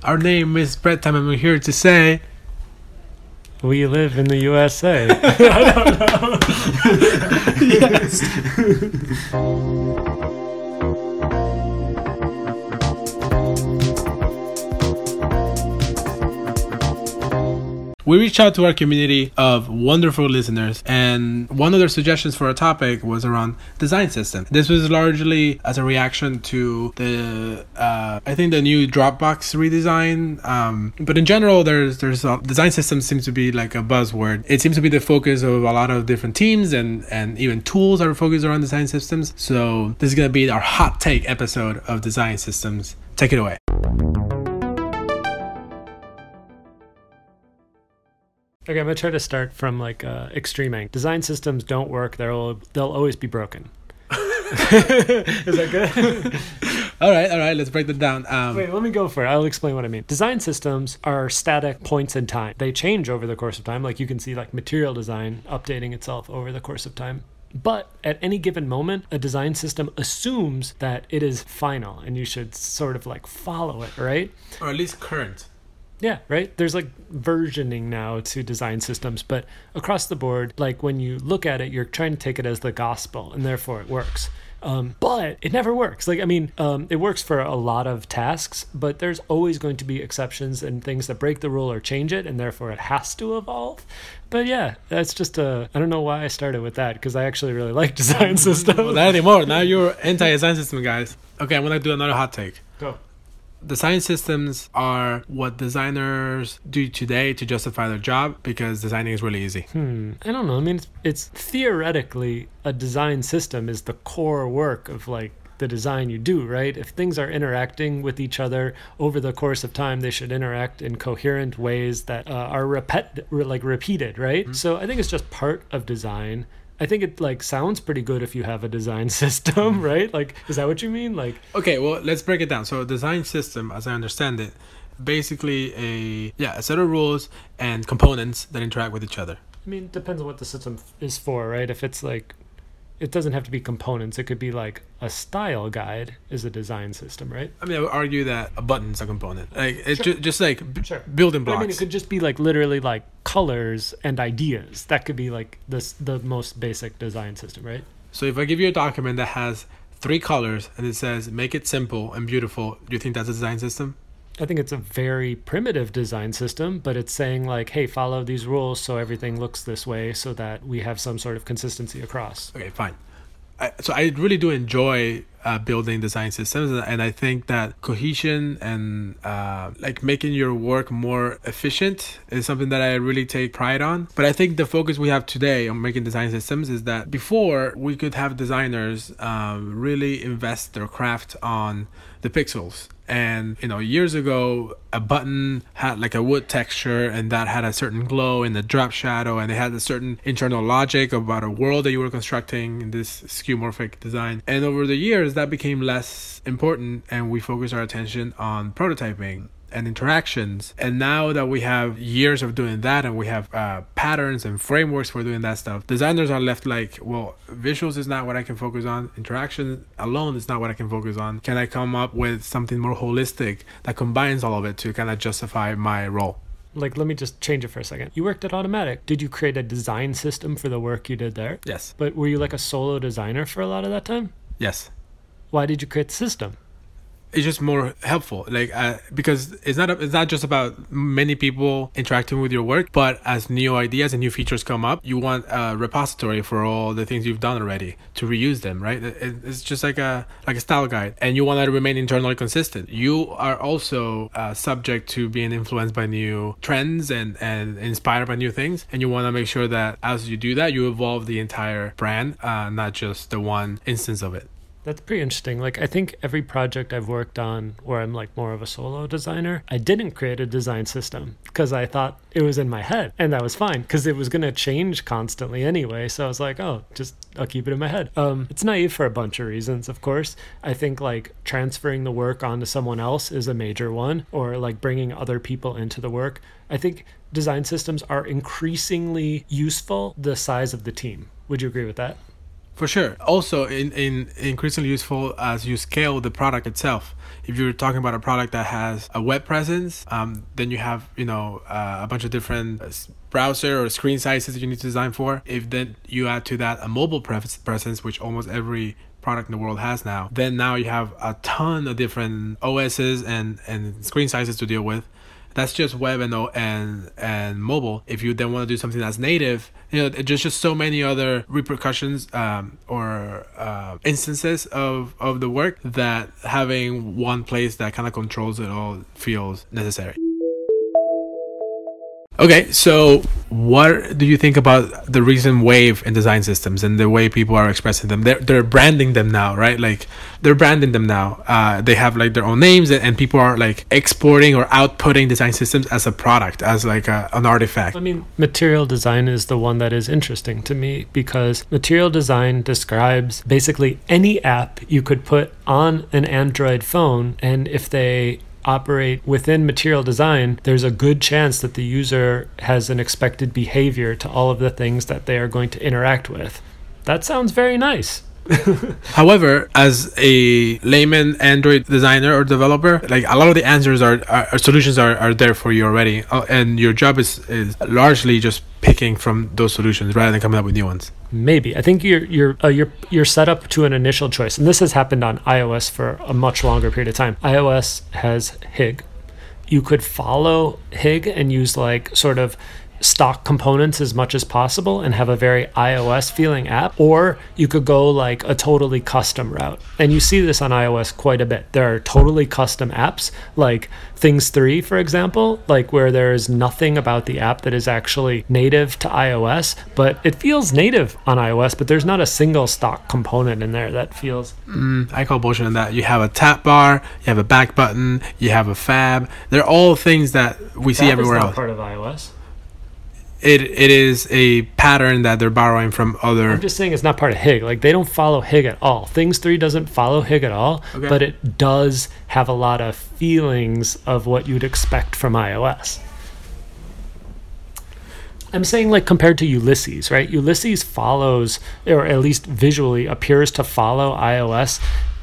Our name is Bread Time, and we're here to say we live in the USA. I don't know. Yes. We reached out to our community of wonderful listeners, and one of their suggestions for a topic was around design system. This was largely as a reaction to the new Dropbox redesign. But in general, there's design systems seems to be like a buzzword. It seems to be the focus of a lot of different teams, and even tools are focused around design systems. So this is gonna be our hot take episode of design systems. Take it away. Okay, I'm going to try to start from extreme end. Design systems don't work. They'll always be broken. Is that good? All right. Let's break that down. Wait, let me go for it. I'll explain what I mean. Design systems are static points in time. They change over the course of time. Like you can see material design updating itself over the course of time. But at any given moment, a design system assumes that it is final and you should sort of follow it, right? Or at least current. Yeah, right? There's versioning now to design systems, but across the board, when you look at it, you're trying to take it as the gospel, and therefore it works. But it never works. It works for a lot of tasks, but there's always going to be exceptions and things that break the rule or change it, and therefore it has to evolve. But yeah, that's just I don't know why I started with that, because I actually really like design systems. Well, not anymore. Now you're anti-design system, guys. Okay, I'm going to do another hot take. Go. Design systems are what designers do today to justify their job because designing is really easy. I don't know. I mean, it's theoretically a design system is the core work of the design you do, right? If things are interacting with each other over the course of time, they should interact in coherent ways that are repeated, right? Mm-hmm. So I think it's just part of design. I think it sounds pretty good if you have a design system, right? Is that what you mean? Okay, well, let's break it down. So design system, as I understand it, basically a set of rules and components that interact with each other. I mean, it depends on what the system is for, right? If it's it doesn't have to be components. It could be a style guide is a design system, right? I mean, I would argue that a button's a component. It's sure. just building blocks. But I mean, it could just be literally colors and ideas. That could be the most basic design system, right? So if I give you a document that has 3 colors and it says make it simple and beautiful, do you think that's a design system? I think it's a very primitive design system, but it's saying hey, follow these rules so everything looks this way so that we have some sort of consistency across. Okay, fine. So I really do enjoy building design systems, and I think that cohesion and making your work more efficient is something that I really take pride on. But I think the focus we have today on making design systems is that before we could have designers really invest their craft on the pixels. And years ago, a button had a wood texture, and that had a certain glow in the drop shadow, and it had a certain internal logic about a world that you were constructing in this skeuomorphic design. And over the years, that became less important, and we focused our attention on prototyping and interactions. And now that we have years of doing that, and we have patterns and frameworks for doing that stuff, designers are left visuals is not what I can focus on. Interaction alone is not what I can focus on. Can I come up with something more holistic that combines all of it to kind of justify my role? Let me just change it for a second. You worked at Automattic. Did you create a design system for the work you did there? Yes. But were you a solo designer for a lot of that time? Yes. Why did you create the system? It's just more helpful, because it's not just about many people interacting with your work, but as new ideas and new features come up, you want a repository for all the things you've done already to reuse them, right? It's just like a style guide, and you want to remain internally consistent. You are also subject to being influenced by new trends and inspired by new things, and you want to make sure that as you do that, you evolve the entire brand, not just the one instance of it. That's pretty interesting. I think every project I've worked on where I'm more of a solo designer, I didn't create a design system because I thought it was in my head, and that was fine because it was going to change constantly anyway. So I was I'll keep it in my head. It's naive for a bunch of reasons, of course. I think transferring the work onto someone else is a major one, or bringing other people into the work. I think design systems are increasingly useful the size of the team. Would you agree with that? For sure. Also, in increasingly useful as you scale the product itself. If you're talking about a product that has a web presence, then you have a bunch of different browser or screen sizes that you need to design for. If then you add to that a mobile presence, which almost every product in the world has now, then now you have a ton of different OSs and screen sizes to deal with. That's just web and mobile. If you then want to do something that's native, there's just so many other repercussions or instances of the work that having one place that kind of controls it all feels necessary. Okay, so what do you think about the recent wave in design systems and the way people are expressing them? They're branding them now, right? Like they're branding them now. They have like their own names, and people are like exporting or outputting design systems as a product, as like an artifact. I mean, material design is the one that is interesting to me because material design describes basically any app you could put on an Android phone, and if they operate within material design, there's a good chance that the user has an expected behavior to all of the things that they are going to interact with. That sounds very nice. However, as a layman Android designer or developer, like a lot of the answers are solutions are there for you already, and your job is largely just picking from those solutions rather than coming up with new ones. Maybe. I think you're set up to an initial choice, and this has happened on iOS for a much longer period of time. iOS has HIG. You could follow HIG and use like sort of stock components as much as possible and have a very iOS feeling app, or you could go like a totally custom route. And you see this on iOS quite a bit. There are totally custom apps like Things 3, for example, like where there is nothing about the app that is actually native to iOS, but it feels native on iOS, but there's not a single stock component in there that feels... I call bullshit on that. You have a tap bar, you have a back button, you have a fab. They're all things that we see everywhere else. That is not part of iOS. It is a pattern that they're borrowing from other... I'm just saying it's not part of HIG. Like, they don't follow HIG at all. Things 3 doesn't follow HIG at all, okay, but it does have a lot of feelings of what you'd expect from iOS. I'm saying, like, compared to Ulysses, right? Ulysses follows, or at least visually appears to follow iOS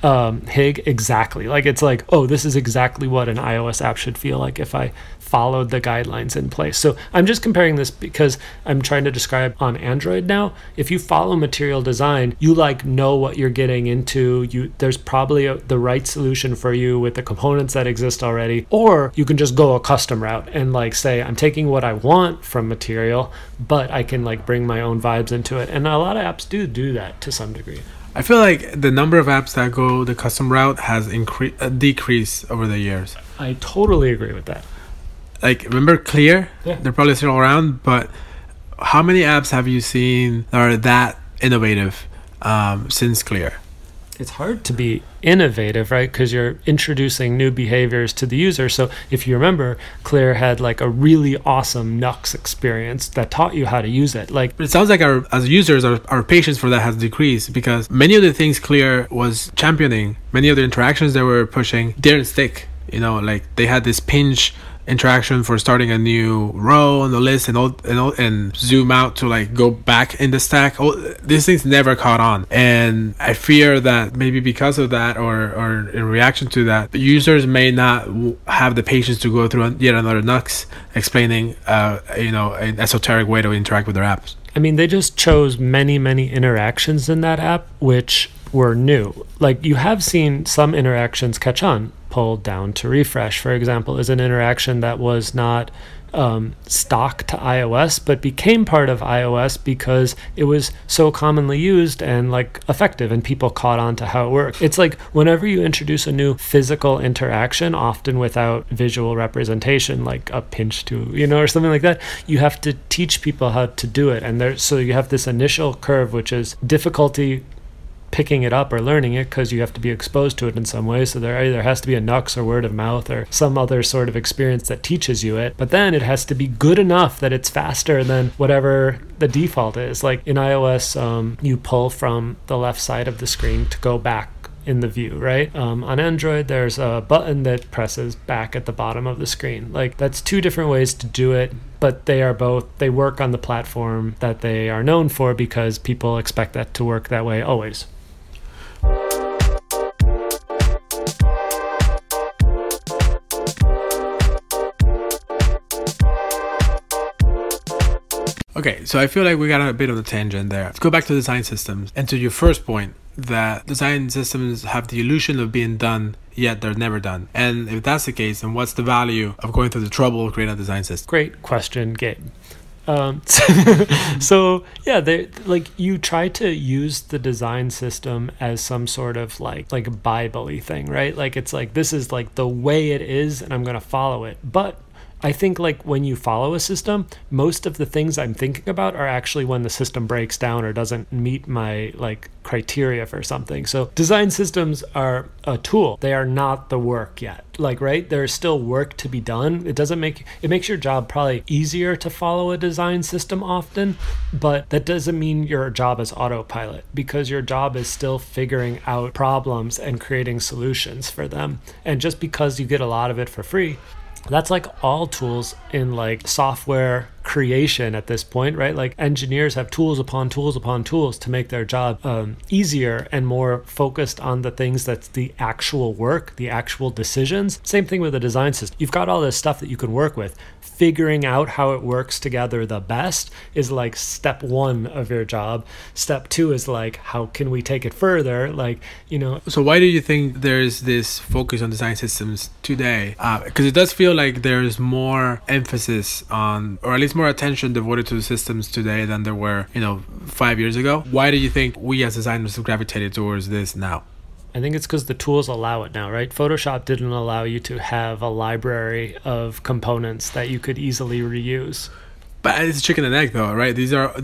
HIG exactly. Like, it's like, oh, this is exactly what an iOS app should feel like if I followed the guidelines in place. So I'm just comparing this because I'm trying to describe on Android now. If you follow material design, you like know what you're getting into. There's probably the right solution for you with the components that exist already, or you can just go a custom route and like say, I'm taking what I want from material, but I can like bring my own vibes into it. And a lot of apps do that to some degree. I feel like the number of apps that go the custom route has decreased over the years. I totally agree with that. Like, remember Clear? Yeah. They're probably still around, but how many apps have you seen that are that innovative since Clear? It's hard to be innovative, right? Because you're introducing new behaviors to the user. So if you remember, Clear had like a really awesome Nux experience that taught you how to use it. Like, it sounds like as users, our patience for that has decreased because many of the things Clear was championing, many of the interactions they were pushing didn't stick. Like they had this pinch interaction for starting a new row on the list and zoom out to like go back in the stack. These things never caught on, and I fear that maybe because of that or in reaction to that, the users may not have the patience to go through yet another Nux explaining an esoteric way to interact with their apps. I mean, they just chose many interactions in that app which were new. Like, you have seen some interactions catch on. Pull down to refresh, for example, is an interaction that was not stock to iOS, but became part of iOS because it was so commonly used and like effective, and people caught on to how it worked. It's like whenever you introduce a new physical interaction, often without visual representation, like a pinch to, or something like that, you have to teach people how to do it. And so you have this initial curve, which is difficulty picking it up or learning it because you have to be exposed to it in some way. So there either has to be a Nux or word of mouth or some other sort of experience that teaches you it. But then it has to be good enough that it's faster than whatever the default is. Like in iOS, you pull from the left side of the screen to go back in the view, right? On Android, there's a button that presses back at the bottom of the screen. Like, that's two different ways to do it, but they work on the platform that they are known for because people expect that to work that way always. Okay, so I feel like we got a bit of a tangent there. Let's go back to design systems and to your first point that design systems have the illusion of being done, yet they're never done. And if that's the case, then what's the value of going through the trouble of creating a design system? Great question, Gabe. So yeah, you try to use the design system as some sort of like Bible-y thing, right? Like, it's like, this is like the way it is and I'm going to follow it. But I think like when you follow a system, most of the things I'm thinking about are actually when the system breaks down or doesn't meet my like criteria for something. So design systems are a tool. They are not the work yet. Like, right? There's still work to be done. It makes your job probably easier to follow a design system often, but that doesn't mean your job is autopilot, because your job is still figuring out problems and creating solutions for them. And just because you get a lot of it for free, that's like all tools in like software creation at this point, right? Like, engineers have tools upon tools upon tools to make their job easier and more focused on the things that's the actual work, the actual decisions. Same thing with a design system. You've got all this stuff that you can work with. Figuring out how it works together the best is like step one of your job. Step two is like, how can we take it further? Like, So why do you think there's this focus on design systems today? Because it does feel like there's more emphasis on, or at least more attention devoted to the systems today than there were, 5 years ago. Why do you think we as designers have gravitated towards this now? I think it's because the tools allow it now, right? Photoshop didn't allow you to have a library of components that you could easily reuse. But it's chicken and egg, though, right? These are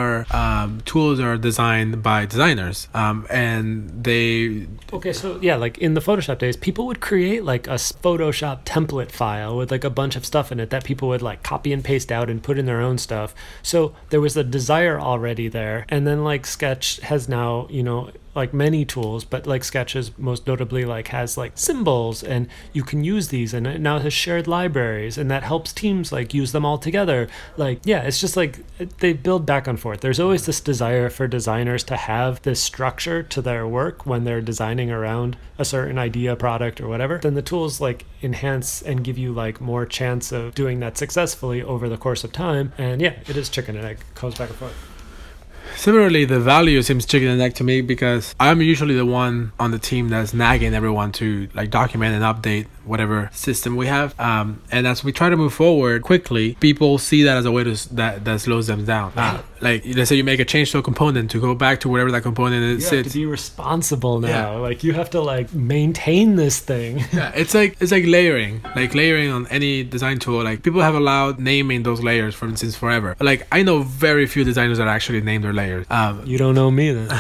tools are designed by designers, and they. Okay, so yeah, like in the Photoshop days, people would create like a Photoshop template file with like a bunch of stuff in it that people would like copy and paste out and put in their own stuff. So there was a desire already there, and then like Sketch has now, like many tools, but like Sketch is most notably like has like symbols, and you can use these, and it now has shared libraries, and that helps teams like use them all together. Like, yeah, it's just like they build back and forth. There's always this desire for designers to have this structure to their work when they're designing around a certain idea, product, or whatever. Then the tools like enhance and give you like more chance of doing that successfully over the course of time. And yeah, it is chicken and egg, goes back and forth. Similarly, the value seems chicken and egg to me, because I'm usually the one on the team that's nagging everyone to like document and update whatever system we have. And as we try to move forward quickly, people see that as a way that slows them down. Like, let's say you make a change to a component, to go back to wherever that component is. You have to be responsible now. Yeah. Like, you have to like maintain this thing. Yeah, it's like layering on any design tool. Like, people have allowed naming those layers, for instance, forever. Like, I know very few designers that actually name their layers. You don't know me then.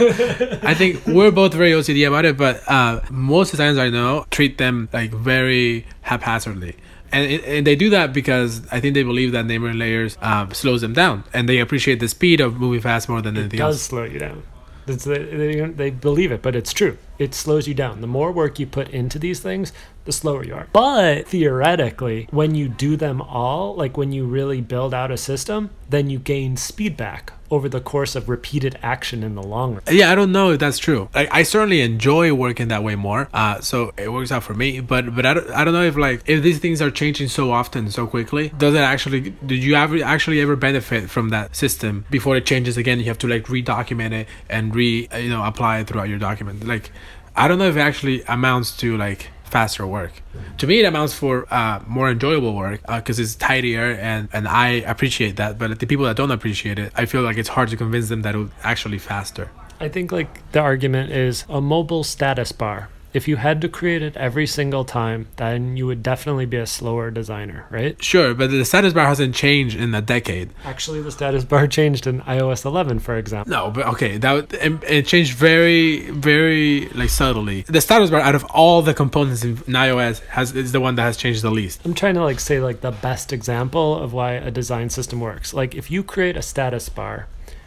I think we're both very OCD about it, but most designers I know treat them like very haphazardly. And they do that because I think they believe that naming layers slows them down, and they appreciate the speed of moving fast more than anything else. It does slow you down. They believe it, but it's true. It slows you down. The more work you put into these things, the slower you are. But theoretically, when you do them all, like when you really build out a system, then you gain speed back over the course of repeated action in the long run. Yeah, I don't know if that's true. Like, I certainly enjoy working that way more, so it works out for me. But I don't know if these things are changing so often, so quickly. Did you ever benefit from that system before it changes again? You have to like redocument it and apply it throughout your document. Like, I don't know if it actually amounts to like faster work. To me, it amounts for more enjoyable work because it's tidier, and I appreciate that. But the people that don't appreciate it, I feel like it's hard to convince them that it's actually faster. I think like the argument is a mobile status bar. If you had to create it every single time, then you would definitely be a slower designer, right? Sure, but the status bar hasn't changed in a decade. Actually, the status bar changed in iOS 11, for example. No, but okay, it changed very, very like subtly. The status bar, out of all the components in iOS, is the one that has changed the least. I'm trying to like say like the best example of why a design system works. Like, if you create a status bar,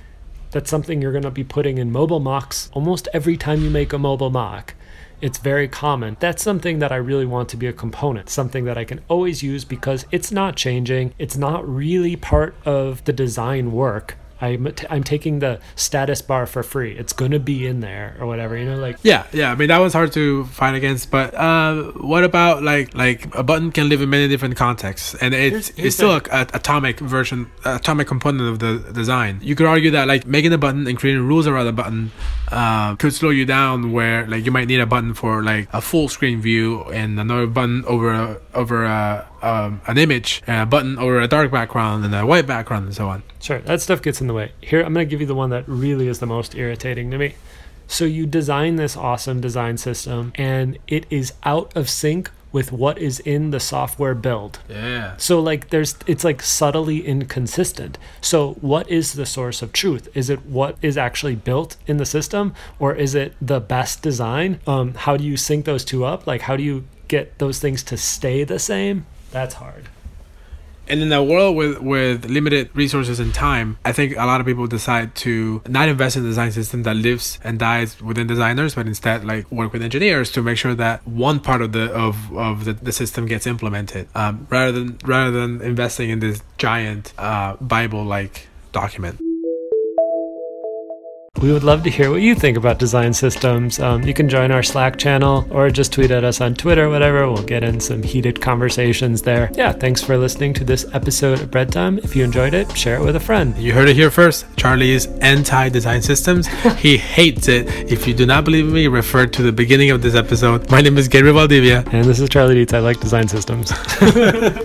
That's something you're going to be putting in mobile mocks almost every time you make a mobile mock. It's very common. That's something that I really want to be a component, something that I can always use because it's not changing. It's not really part of the design work. I'm taking the status bar for free. It's going to be in there or whatever, like. Yeah. I mean, that was hard to fight against, but what about like a button can live in many different contexts, and it's still an atomic component of the design. You could argue that like making a button and creating rules around the button could slow you down, where like you might need a button for like a full screen view and another button over an image, and a button over a dark background and a white background and so on. Sure, that stuff gets in the way. Here, I'm going to give you the one that really is the most irritating to me. So you design this awesome design system, and it is out of sync with what is in the software build. Yeah. So like it's like subtly inconsistent. So what is the source of truth? Is it what is actually built in the system, or is it the best design? How do you sync those two up? Like, how do you get those things to stay the same? That's hard. And in a world with limited resources and time, I think a lot of people decide to not invest in a design system that lives and dies within designers, but instead like work with engineers to make sure that one part of the system gets implemented, rather than investing in this giant Bible-like document. We would love to hear what you think about design systems. You can join our Slack channel or just tweet at us on Twitter, whatever. We'll get in some heated conversations there. Yeah, thanks for listening to this episode of Bread Time. If you enjoyed it, share it with a friend. You heard it here first. Charlie is anti-design systems. He hates it. If you do not believe me, refer to the beginning of this episode. My name is Gabriel Valdivia. And this is Charlie Dietz. I like design systems.